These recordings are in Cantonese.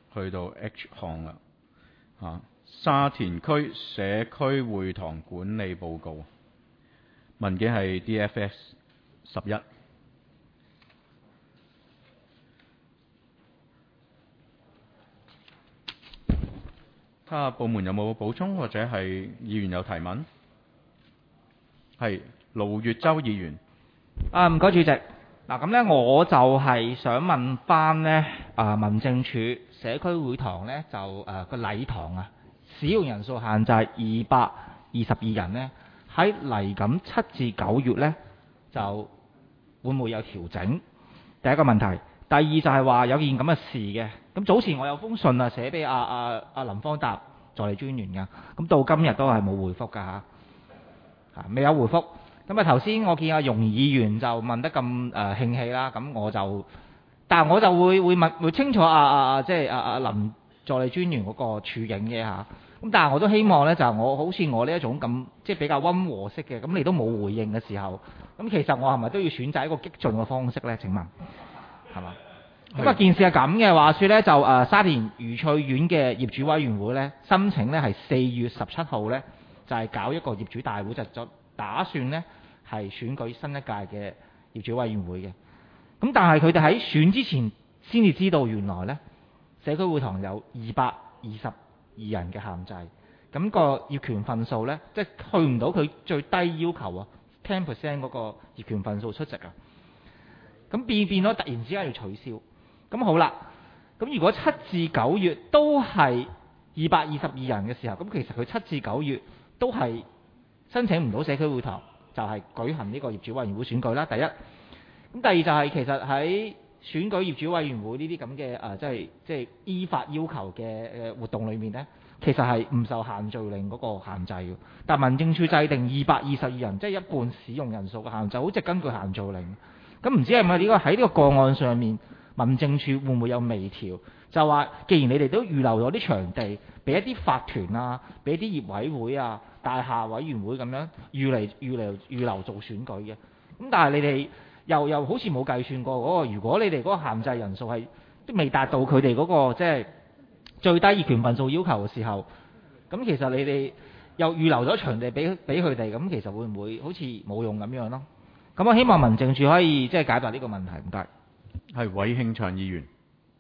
去到 H 項啦。沙田區社區會堂管理報告，文件係 DFS 11。睇下部門有冇補充，或者係議員有提問？係盧月洲議員。 唔該主席。嗱咁呢，我就係想問翻呢民政處社區會堂呢，就個禮堂啊，使用人數限制222人呢，喺嚟緊7至9月呢，就會唔會有調整？第一個問題。第二就係話有件咁嘅事嘅。咁早前我有封信啊，寫俾阿林方達助理專員㗎，咁到今日都係冇回覆㗎未有回覆。咁頭先我見阿容議員就問得咁興氣啦，咁但係我就會問會清楚即係阿林助理專員嗰個處境嘅嚇。咁但係我都希望咧，就我好似我呢一種咁即係比較溫和式嘅，咁你都冇回應嘅時候，咁其實我係咪都要選擇一個激進嘅方式咧？請問係嘛？咁件事係咁嘅，話說咧就沙田愉翠苑嘅業主委員會咧申請咧係4月17號咧就係搞一個業主大會，就打算咧係選舉新一屆嘅業主委員會嘅。咁但係佢哋喺選之前先至知道原來咧社區會堂有222人嘅限制，咁個業權份數咧即係去唔到佢最低要求啊 10% 嗰個業權份數出席啊。咁變咗突然之間要取消。咁好啦，咁如果7至9月都係222人嘅時候，咁其實佢7至9月都係申請唔到社區會堂，就係舉行呢個業主委員會選舉啦。第一，咁第二就係其實喺選舉業主委員會呢啲咁嘅即係依法要求嘅活動裏面呢，其實係唔受限聚令嗰個限制嘅。但民政處制定222人，即係一半使用人數嘅限制，好似根據限聚令。咁唔知係咪呢個喺呢個個案上面，民政處會唔會有微調？就話既然你哋都預留咗啲場地，俾一啲法團啊，俾一啲業委會啊、大廈委員會咁樣預留做選舉嘅。咁但係你哋又好似冇計算過嗰個，如果你哋嗰個限制人數係都未達到佢哋嗰個即係最低業權份數要求嘅時候，咁其實你哋又預留咗場地俾佢哋，咁其實會唔會好似冇用咁樣咯？咁我希望民政處可以即係解答呢個問題，唔該。 係韋慶祥議員。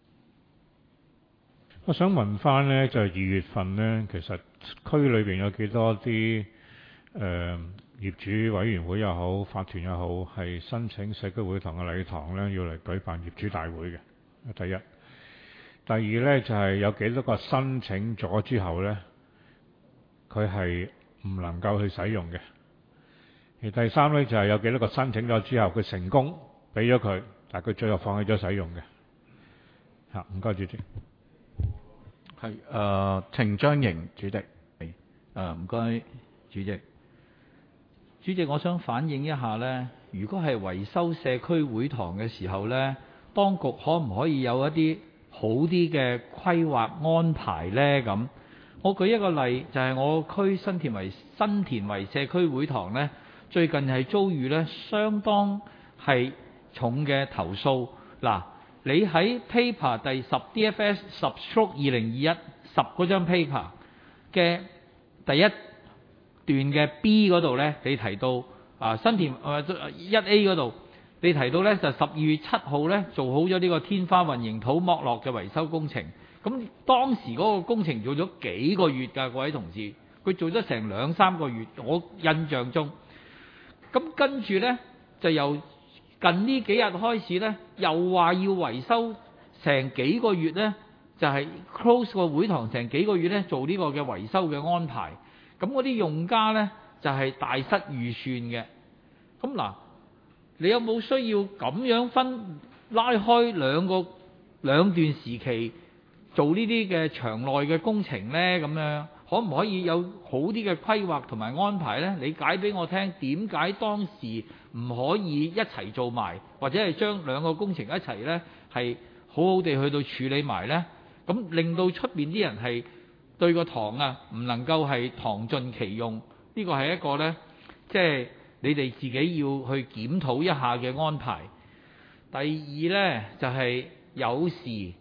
我想問翻呢，就係2月份呢，其實區裏邊有幾多啲業主委員會又好，法團又好，係申請社區會堂嘅禮堂呢，要嚟舉辦業主大會嘅。第一，第二呢，就係有幾多個申請咗之後呢，佢係唔能夠去使用嘅。而第三呢，就係有幾多個申請咗之後，佢成功俾咗佢，但係佢最後放棄咗使用嘅。唔該主席。 係程章瑩主席。 唔該主席。主席，我想反映一下呢，如果係維修社區會堂嘅時候呢，當局可唔可以有一啲好啲嘅規劃安排呢？咁我舉一個例，就係我區新田圍社區會堂呢，最近係遭遇呢相當係重嘅投訴。嗱，你喺 paper 第10 DFS 10/2021 10嗰張 paper 嘅第一段嘅 B 嗰度呢，你提到新田1A 嗰度，你提到呢就12月7號呢做好咗呢個天花混凝土剝落嘅維修工程。咁當時嗰個工程做咗幾個月㗎，各位同事，佢做咗成2-3個月，我印象中。咁跟住呢，就由近呢幾日開始呢，又話要維修成幾個月呢，就係 close 個會堂成幾個月呢，做呢個嘅維修嘅安排。咁嗰啲用家呢，就係大失預算嘅。咁嗱，你有冇需要咁樣拉開兩段時期做呢啲嘅場內嘅工程呢？咁樣可唔可以有好啲嘅規劃同埋安排呢？你解俾我聽，點解當時唔可以一齊做埋，或者係將兩個工程一齊呢，係好好地去到處理埋呢？咁令到出面啲人係對個堂啊唔能夠係堂盡其用，呢個係一個呢，即係你哋自己要去檢討一下嘅安排。第二呢，就係有時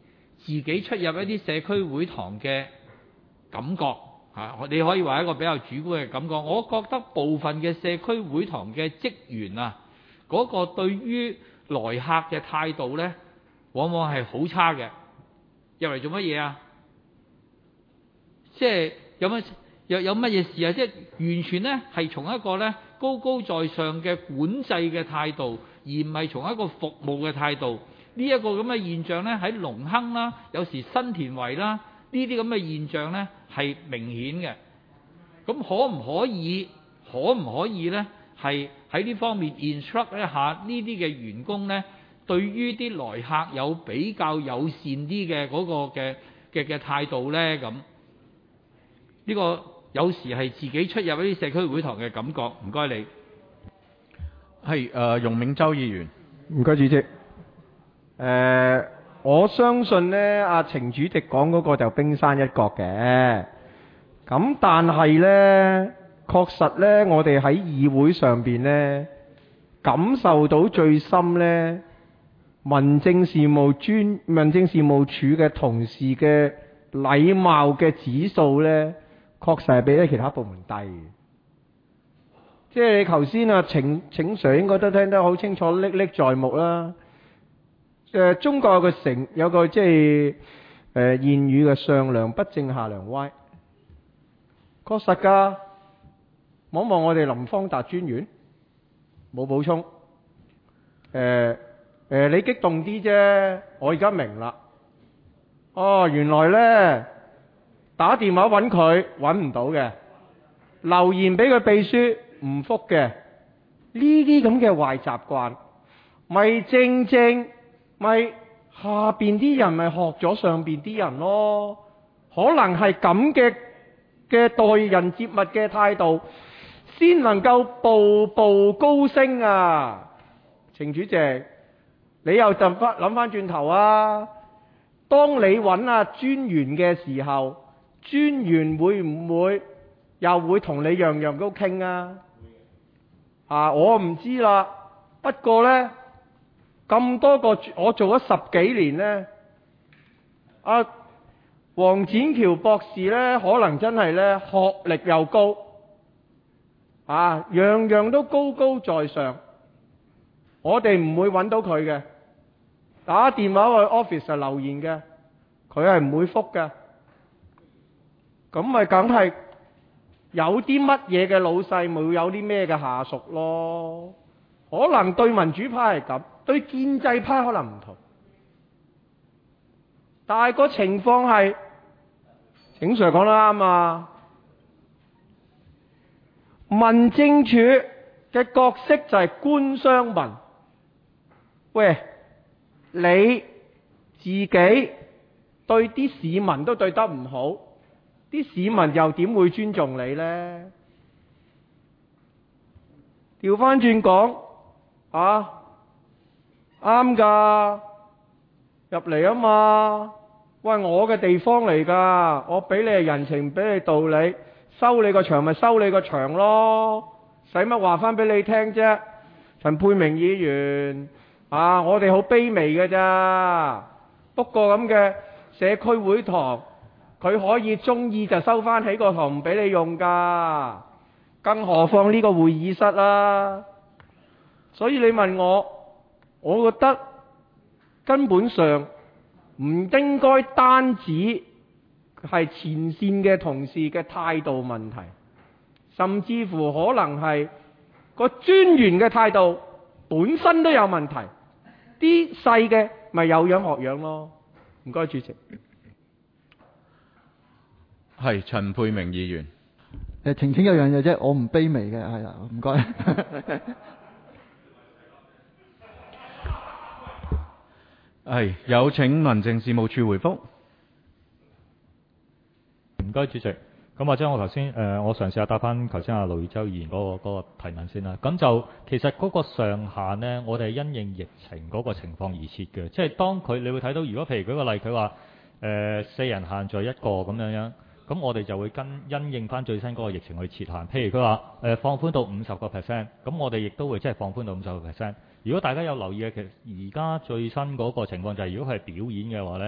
自己出入一啲社區會堂嘅感覺你可以話一個比較主觀嘅感覺。我覺得部分嘅社區會堂嘅職員嗰個對於來客嘅態度呢，往往係好差嘅。入嚟做乜嘢啊？即係有乜嘢事啊？即係完全呢係從一個呢高高在上嘅管制嘅態度，而唔係從一個服務嘅態度。呢一個咁嘅現象呢，喺隆亨啦，有時新田圍啦，呢啲咁嘅現象呢係明顯嘅。咁可唔可以呢？係喺呢方面 instruct 一下呢啲嘅員工呢，對於啲來客有比較友善啲嘅嗰個嘅態度呢？咁呢個有時係自己出入一啲社區會堂嘅感覺。唔該你。 係容銘洲議員。 唔該主席。我相信呢，阿程主席講嗰個就冰山一角嘅。咁但係呢，確實呢，我哋喺議會上邊呢，感受到最深呢，民政事務處嘅同事嘅禮貌嘅指數呢，確實係比起其他部門低嘅。即係你頭先啊，請 Sir 應該都聽得好清楚，歷歷在目啦。中國有個即係諺語嘅，上梁不正下梁歪，確實㗎。望望我哋林方達專員，冇補充。你激動啲啫，我而家明啦。哦，原來呢，打電話揾佢揾唔到嘅，留言俾佢秘書唔覆嘅，呢啲咁嘅壞習慣，咪正咪下邊啲人咪學咗上邊啲人咯。可能係咁嘅待人接物嘅態度，先能夠步步高升啊！程主席，你又諗翻轉頭啊！當你揾阿專員嘅時候，專員會唔會又會同你樣樣都傾啊？我唔知啦。不過呢，咁多個我做咗10幾年呢，黃展橋博士呢，可能真係呢，學歷又高，樣樣都高高在上。我哋唔會揾到佢嘅，打電話去 office 留言嘅，佢係唔會覆嘅。咁咪梗係有啲乜嘢嘅老細，咪會有啲咩嘅下屬咯。可能對民主派係咁，對建制派可能唔同。但係個情況係，景 Sir 講得啱啊！民政處嘅角色就係官商民。喂，你自己對啲市民都對得唔好，啲市民又點會尊重你呢？調翻轉講，啱㗎，入嚟啊嘛！喂，我嘅地方嚟㗎，我俾你人情，俾你道理，收你個場咪收你個場咯，使乜話翻俾你聽啫？陳沛明議員，我哋好卑微㗎咋，不過咁嘅社區會堂，佢可以中意就收翻起個堂唔俾你用㗎，更何況呢個會議室啦。所以你問我覺得根本上唔應該單止係前線嘅同事嘅態度問題，甚至乎可能係個專員嘅態度本身都有問題，啲細嘅咪有樣學樣咯。唔該，主席。 係陳沛明議員。 澄清一樣嘢啫，我唔卑微嘅，係啦，唔該。 係，有請民政事務處回覆。 唔該，主席。咁或者我頭先我嘗試下答翻頭先阿盧宇洲議員嗰個提問先啦。咁就其實嗰個上限呢，我哋係因應疫情嗰個情況而設嘅。即係當你會睇到，如果譬如舉個例，佢話4人限聚1個咁樣，咁我哋就會因應翻最新嗰個疫情去設限。譬如佢話放寬到50%，咁我哋亦都會即係放寬到50%。如果大家有留意嘅，其實而家最新嗰個情況就係，如果佢係表演嘅話呢，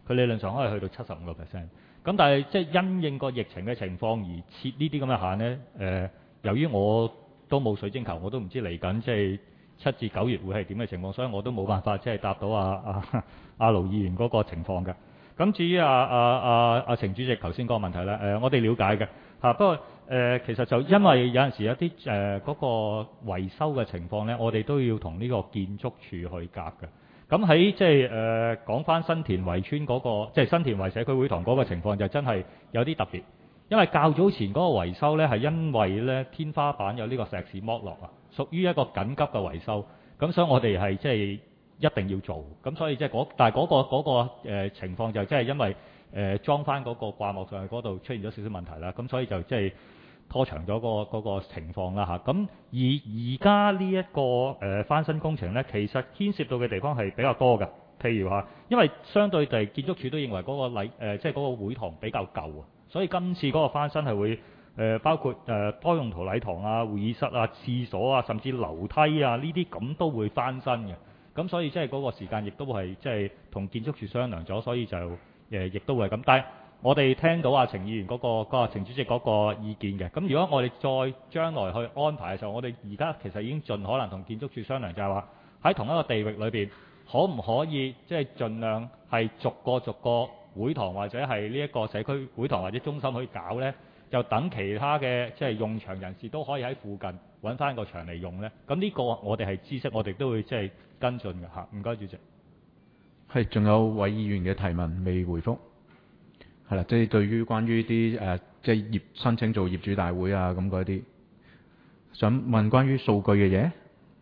佢理論上可以去到75%。咁但係即係因應個疫情嘅情況而設呢啲咁嘅限呢。由於我都冇水晶球，我都唔知嚟緊即係7至9月會係點嘅情況，所以我都冇辦法即係答到阿盧議員嗰個情況嘅。咁至於程主席頭先嗰個問題呢，我哋了解嘅嚇，不過其實就因為有陣時有啲嗰個維修嘅情況呢，我哋都要同呢個建築署去夾嘅。咁喺即係講翻新田圍村嗰個，即係新田圍社區會堂嗰個情況，就真係有啲特別。因為較早前嗰個維修呢，係因為呢天花板有呢個石屎剝落啊，屬於一個緊急嘅維修，咁所以我哋係即係一定要做，咁所以即係但係嗰個情況就即係因為裝翻嗰個掛幕上去嗰度出現咗少少問題啦，咁所以就即係拖長咗嗰個情況啦嚇。咁而家呢一個翻新工程呢，其實牽涉到嘅地方係比較多嘅，譬如話，因為相對地建築署都認為嗰個即係嗰個會堂比較舊啊。所以今次嗰個翻新係會包括多用途禮堂啊、會議室啊、廁所啊，甚至樓梯啊呢啲咁都會翻新嘅。咁所以即係嗰個時間亦都係即係同建築署商量咗，所以就亦都會係咁。但係我哋聽到程議員嗰個程主席嗰個意見嘅。咁如果我哋再將來去安排嘅時候，我哋而家其實已經盡可能同建築署商量，就係話喺同一個地域裏邊，可唔可以即係盡量係逐個會堂或者係呢一個社區會堂或者中心去搞呢，就等其他嘅即係用場人士都可以喺附近揾翻個場嚟用呢。咁呢個我哋係知悉，我哋都會即係跟進嘅嚇。唔該，主席。 係，仲有位議員嘅提問未回覆。係啦，即係對於關於啲即係申請做業主大會啊咁嗰啲，想問關於數據嘅嘢。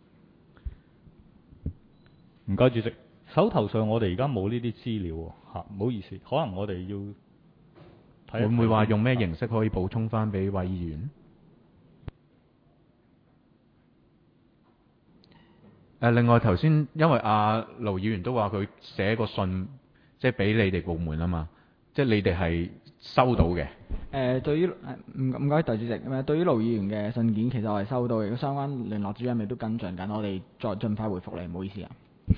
唔該，主席。手頭上我哋而家冇呢啲資料喎嚇，唔好意思，可能我哋要睇。 會唔會話用咩形式可以補充翻俾位議員？另外頭先因為盧議員都話佢寫個信，即係俾你哋部門啊嘛，即係你哋係收到嘅。 對於唔該，代理主席。咁對於盧議員嘅信件，其實我係收到嘅，相關聯絡主任亦都跟進緊，我哋再盡快回覆你，唔好意思啊。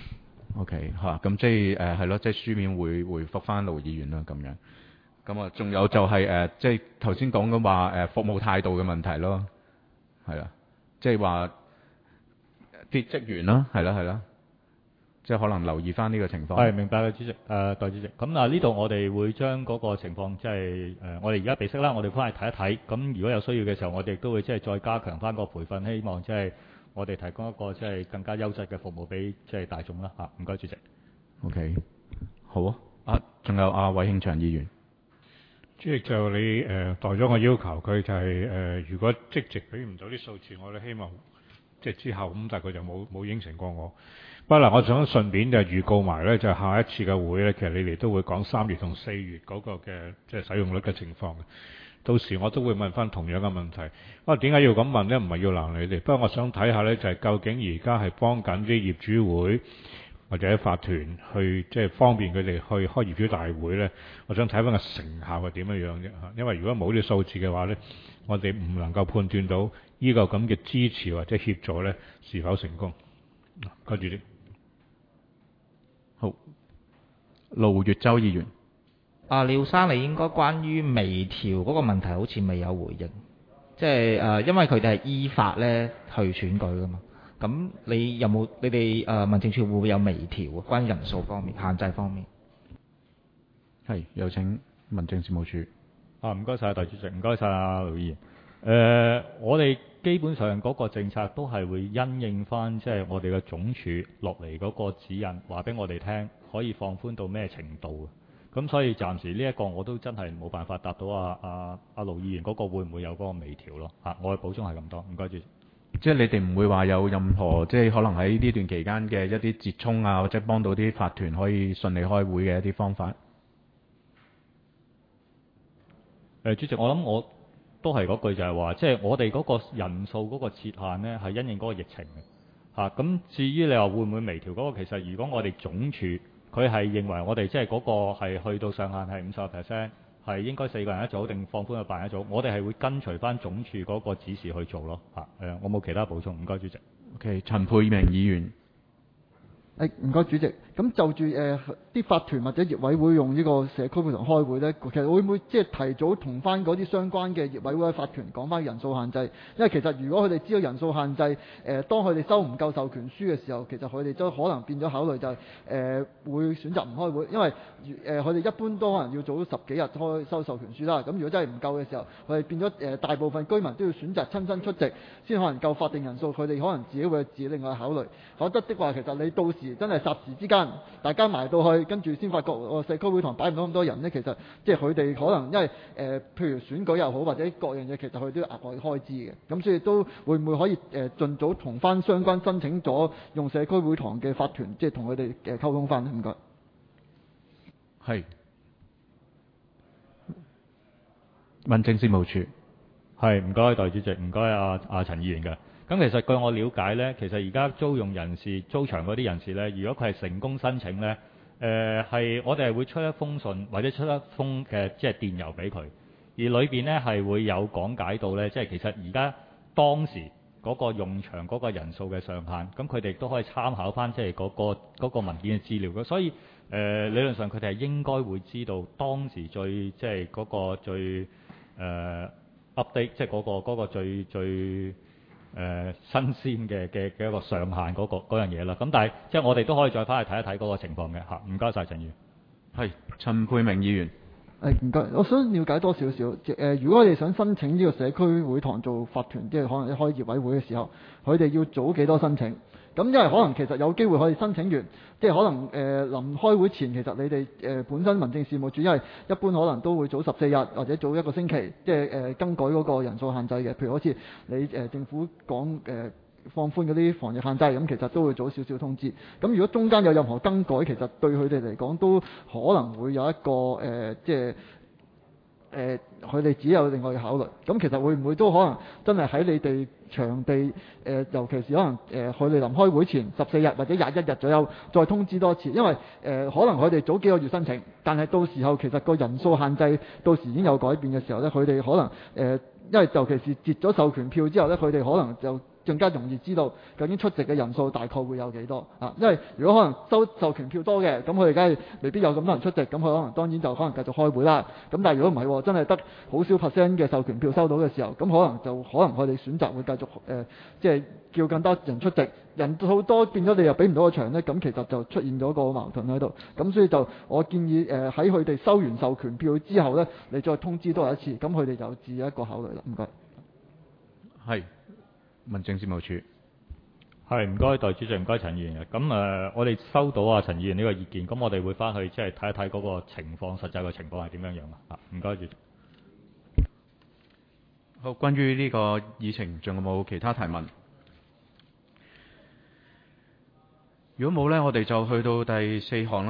OK 嚇，咁即係係咯，即係書面會回覆翻盧議員啦咁樣。咁啊，仲有就係即係頭先講嘅話服務態度嘅問題咯，係啦，即係話啲職員啦，係啦，即係可能留意翻呢個情況。 係明白嘅，主席。代主席。咁呢度我哋會將嗰個情況即係我哋而家備悉啦，我哋翻去睇一睇。咁如果有需要嘅時候，我哋亦都會即係再加強翻個培訓，希望即係我哋提供一個即係更加優質嘅服務俾即係大眾啦嚇。唔該，主席。 OK，好啊。仲有韋慶祥議員。 主席，就你代咗我要求，佢就係如果即時俾唔到啲數字，我哋希望即係之後咁，但係佢就冇應承過我。不過嗱，我想順便就預告埋咧，就下一次嘅會咧，其實你哋都會講3月同4月嗰個嘅即係使用率嘅情況嘅。到時我都會問翻同樣嘅問題。不過點解要咁問咧？唔係要鬧你哋，不過我想睇下咧，就係究竟而家係幫緊啲業主會或者法團去即係方便佢哋去開業主大會咧，我想睇翻個成效係點樣樣啫嚇。因為如果冇啲數字嘅話咧，我哋唔能夠判斷到呢個咁嘅支持或者協助咧是否成功。多謝主席。 好，盧月洲議員。 廖生，你應該關於微調嗰個問題好似未有回應，即係因為佢哋係依法咧去選舉噶嘛。咁你有冇你哋民政處會唔會有微調啊？關於人數方面、限制方面。 係，有請民政事務處。 唔該晒，代主席，唔該晒盧議員。我哋基本上嗰個政策都係會因應翻即係我哋嘅總署落嚟嗰個指引，話俾我哋聽可以放寬到咩程度。咁所以暫時呢一個我都真係冇辦法答到阿盧議員嗰個會唔會有嗰個微調咯。我嘅補充係咁多，唔該主席。 即係你哋唔會話有任何即係可能喺呢段期間嘅一啲折衷啊，或者幫到啲法團可以順利開會嘅一啲方法。 主席，我諗我都係嗰句就係話，即係我哋嗰個人數嗰個設限呢係因應嗰個疫情嘅。咁至於你話會唔會微調嗰個，其實如果我哋總署佢係認為我哋即係嗰個係去到上限係50%，係應該4個人一組定放寬到8人一組，我哋係會跟隨翻總署嗰個指示去做咯。我冇其他補充，唔該主席。 OK，陳沛明議員。 唔該主席。咁就住啲法團或者業委會用呢個社區會堂開會呢，其實會唔會即係提早同翻嗰啲相關嘅業委會法團講翻人數限制？因為其實如果佢哋知道人數限制，當佢哋收唔夠授權書嘅時候，其實佢哋都可能變咗考慮就係會選擇唔開會，因為佢哋一般都可能要早10幾日收授權書啦。咁如果真係唔夠嘅時候，佢哋變咗大部分居民都要選擇親身出席，先可能夠法定人數。佢哋可能自己會自己另外考慮。否則的話，其實你到時真係霎時之間，大家埋到去，跟住先發覺社區會堂擺唔到咁多人呢。其實即係佢哋可能因為譬如選舉又好，或者各樣嘢，其實佢都要額外開支嘅。咁所以都會唔會可以盡早同翻相關申請咗用社區會堂嘅法團，即係同佢哋溝通翻呢？唔該。 係。民政事務處。 係，唔該，代理主席，唔該阿陳議員嘅。咁其實據我了解呢，其實而家租用人士、租場嗰啲人士呢，如果佢係成功申請呢，係我哋係會出一封信或者出一封嘅即係電郵俾佢，而裏邊呢係會有講解到呢，即係其實而家當時嗰個用場嗰個人數嘅上限，咁佢哋都可以參考翻即係嗰個文件嘅資料嘅，所以理論上佢哋係應該會知道當時最即係嗰個最update 即係嗰個最新鮮嘅一個上限嗰樣嘢啦。咁但係即係我哋都可以再翻去睇一睇嗰個情況嘅嚇。唔該晒陳議員。 係陳沛明議員。 唔該，我想了解多少少。如果我哋想申請呢個社區會堂做法團，即係可能一開業委會嘅時候，佢哋要早幾多申請？咁因為可能其實有機會可以申請完，即係可能臨開會前，其實你哋本身民政事務處，因為一般可能都會早14日或者早1個星期，即係更改嗰個人數限制嘅。譬如好似你政府講放寬嗰啲防疫限制，咁其實都會早少少通知。咁如果中間有任何更改，其實對佢哋嚟講都可能會有一個即係佢哋只有另外嘅考慮。咁其實會唔會都可能真係喺你哋場地尤其是可能佢哋臨開會前14日或者21日左右再通知多次，因為可能佢哋早幾個月申請，但係到時候其實個人數限制到時已經有改變嘅時候呢，佢哋可能因為尤其是截咗授權票之後呢，佢哋可能就更加容易知道究竟出席嘅人數大概會有幾多啊？因為如果可能收授權票多嘅，咁佢哋梗係未必有咁多人出席，咁佢可能當然就可能繼續開會啦。咁但係如果唔係，真係得好少 percent 嘅授權票收到嘅時候，咁可能佢哋選擇會繼續即係叫更多人出席，人數多變咗你又俾唔到個場呢，咁其實就出現咗個矛盾喺度。咁所以就我建議喺佢哋收完授權票之後呢，你再通知多一次，咁佢哋就自有一個考慮啦。唔該。係。 民政事務處。 係，唔該，代理主席，唔該陳議員嘅。咁我哋收到陳議員呢個意見，咁我哋會翻去即係睇一睇嗰個情況，實際嘅情況係點樣樣啊？唔該主席。 好，關於呢個議程，仲有冇其他提問？如果冇呢，我哋就去到第4項啦。